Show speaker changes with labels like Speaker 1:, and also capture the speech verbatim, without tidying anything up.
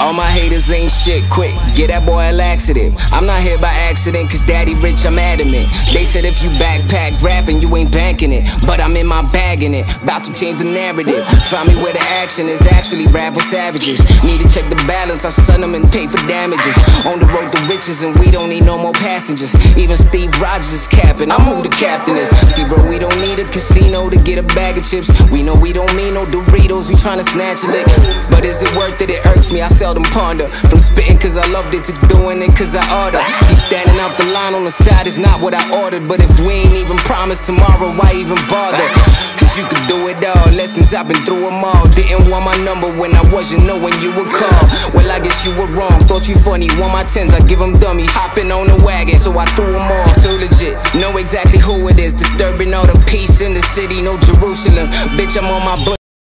Speaker 1: All my haters ain't shit, quick, get that boy a laxative. I'm not here by accident, cause daddy rich, I'm adamant. They said if you backpack rapping, you ain't banking it. But I'm in my bag in it, about to change the narrative. Find me where the action is, actually rap with savages. Need to check the balance, I send them and pay for damages. On the road to riches and we don't need no more passengers. Even Steve Rogers is capping, I'm who the captain is. See bro, we don't need a casino to get a bag of chips. We know we don't mean no Doritos, we tryna snatch a lick. But is it worth it? It irks me, I seldom ponder. From spitting cause I loved it to doing it cause I order. See, standing out the line on the side is not what I ordered. But if we ain't even promised tomorrow, why even bother? Cause you could do it all, lessons I've been through them all. Didn't want my number when I wasn't knowing you would call. Well I guess you were wrong, thought you funny. Want my tens, I give them dummies. Hopping on the wagon, so I threw them off. So legit, know exactly who it is. Disturbing all the peace in the city, no Jerusalem. Bitch, I'm on my butt.